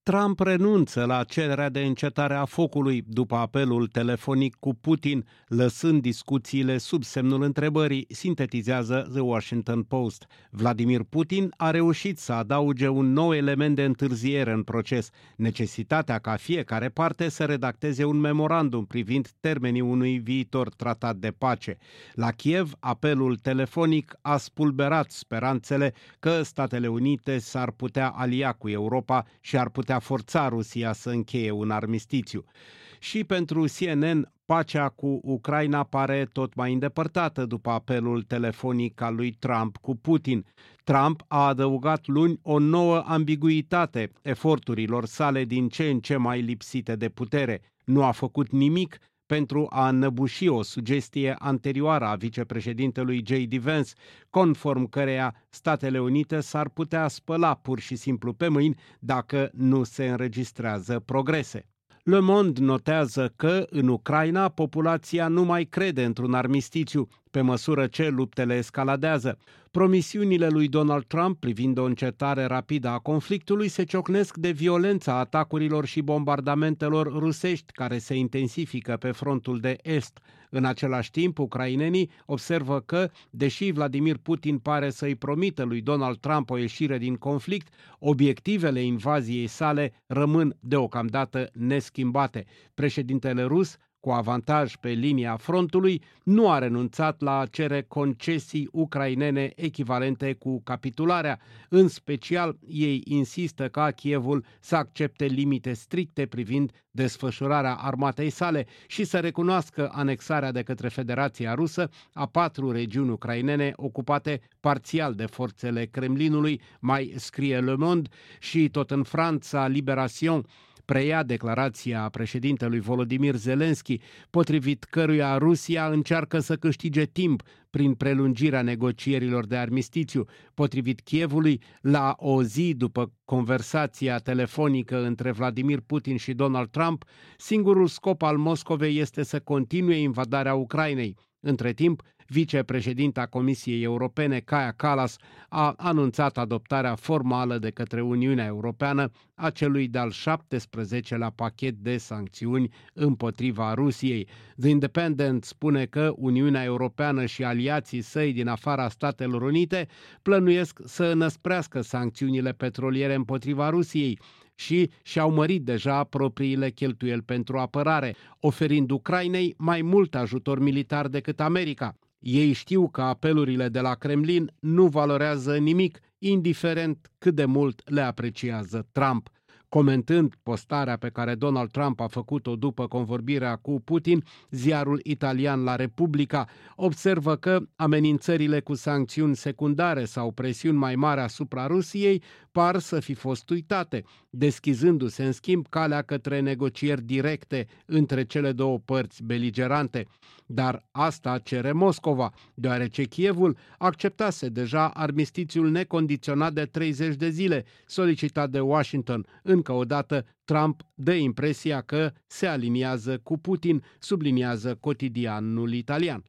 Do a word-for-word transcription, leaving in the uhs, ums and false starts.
Trump renunță la cererea de încetare a focului după apelul telefonic cu Putin, lăsând discuțiile sub semnul întrebării, sintetizează The Washington Post. Vladimir Putin a reușit să adauge un nou element de întârziere în proces, necesitatea ca fiecare parte să redacteze un memorandum privind termenii unui viitor tratat de pace. La Kiev, apelul telefonic a spulberat speranțele că Statele Unite s-ar putea alia cu Europa și ar putea forța Rusia să încheie un armistițiu. Și pentru C N N, pacea cu Ucraina pare tot mai îndepărtată după apelul telefonic al lui Trump cu Putin. Trump a adăugat luni o nouă ambiguitate eforturilor sale din ce în ce mai lipsite de putere. Nu a făcut nimic pentru a înăbuși o sugestie anterioară a vicepreședintelui J D Vance, conform căreia Statele Unite s-ar putea spăla pur și simplu pe mâini dacă nu se înregistrează progrese. Le Monde notează că, în Ucraina, populația nu mai crede într-un armistițiu, pe măsură ce luptele escaladează. Promisiunile lui Donald Trump privind o încetare rapidă a conflictului se ciocnesc de violența atacurilor și bombardamentelor rusești care se intensifică pe frontul de est. În același timp, ucrainenii observă că, deși Vladimir Putin pare să-i promită lui Donald Trump o ieșire din conflict, obiectivele invaziei sale rămân deocamdată neschimbate. Președintele rus, cu avantaj pe linia frontului, nu a renunțat la a cere concesii ucrainene echivalente cu capitularea. În special, ei insistă ca Kievul să accepte limite stricte privind desfășurarea armatei sale și să recunoască anexarea de către Federația Rusă a patru regiuni ucrainene ocupate parțial de forțele Kremlinului, mai scrie Le Monde. Și tot în Franța, Libération preia declarația președintelui Volodymyr Zelensky, potrivit căruia Rusia încearcă să câștige timp prin prelungirea negocierilor de armistițiu. Potrivit Kievului, la o zi după conversația telefonică între Vladimir Putin și Donald Trump, singurul scop al Moscovei este să continue invadarea Ucrainei. Între timp, vicepreședinta Comisiei Europene, Kaja Kallas, a anunțat adoptarea formală de către Uniunea Europeană a celui de-al șaptesprezecelea pachet de sancțiuni împotriva Rusiei. The Independent spune că Uniunea Europeană și aliații săi din afara Statelor Unite plănuiesc să înăsprească sancțiunile petroliere împotriva Rusiei și și-au mărit deja propriile cheltuieli pentru apărare, oferind Ucrainei mai mult ajutor militar decât America. Ei știu că apelurile de la Kremlin nu valorează nimic, indiferent cât de mult le apreciază Trump. Comentând postarea pe care Donald Trump a făcut-o după convorbirea cu Putin, ziarul italian La Repubblica observă că amenințările cu sancțiuni secundare sau presiuni mai mari asupra Rusiei par să fi fost uitate, deschizându-se în schimb calea către negocieri directe între cele două părți beligerante. Dar asta cere Moscova, deoarece Kievul acceptase deja armistițiul necondiționat de treizeci de zile, solicitat de Washington. Încă o dată, Trump dă impresia că se aliniază cu Putin, subliniază cotidianul italian.